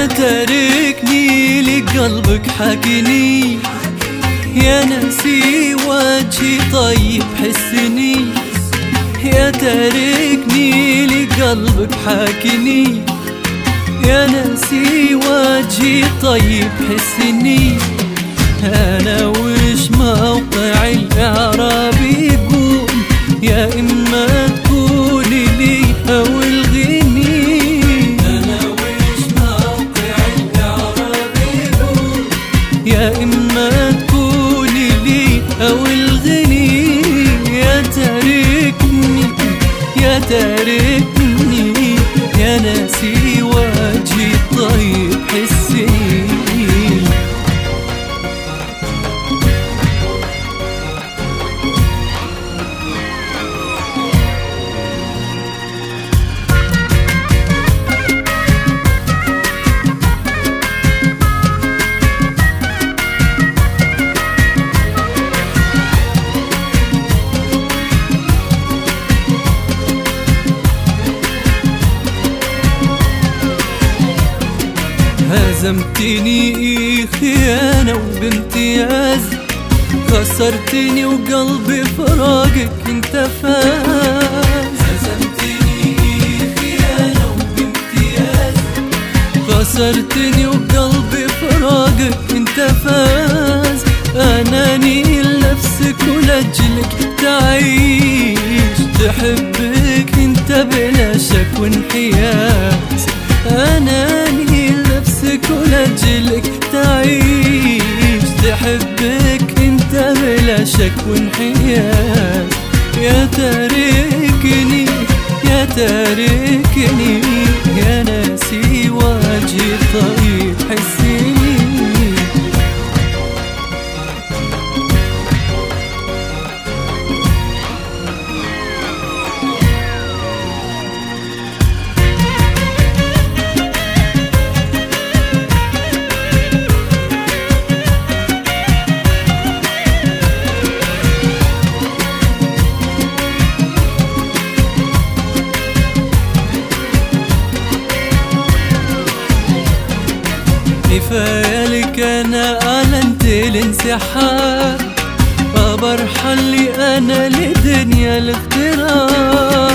تاركني لقلبك حاكني، يا ناسي وجهي طيب حسني. يا تاركني لقلبك حاكني، يا ناسي وجهي طيب حسني. أنا وش موقع الإعراب يقول، يا إما تقولي لي أو الغني. أنا وش موقع الإعراب يقول، يا إما تقولي لي أو الغني. يا تاركني يا تاركني، يا ناسي وجهي طيب حسني. هزمتني خيانة وبامتياز، خسرتني وقلبي فراقك انت فاز. هزمتني خيانة وبامتياز، خسرتني وقلبي فراقك انت فاز. اناني لنفسك ولأجلك تعيش، تحبك انت بلا شك وانحياز. اناني لنفسك ولأجلك تعيش، تحبك انت بلا شك وانحياز. يا تاركني يا تاركني، يا ناسي وجهي طيب حسني. كفاية لك أنا أعلنت الانسحاب، برحل لي أنا لدنيا الاغتراب.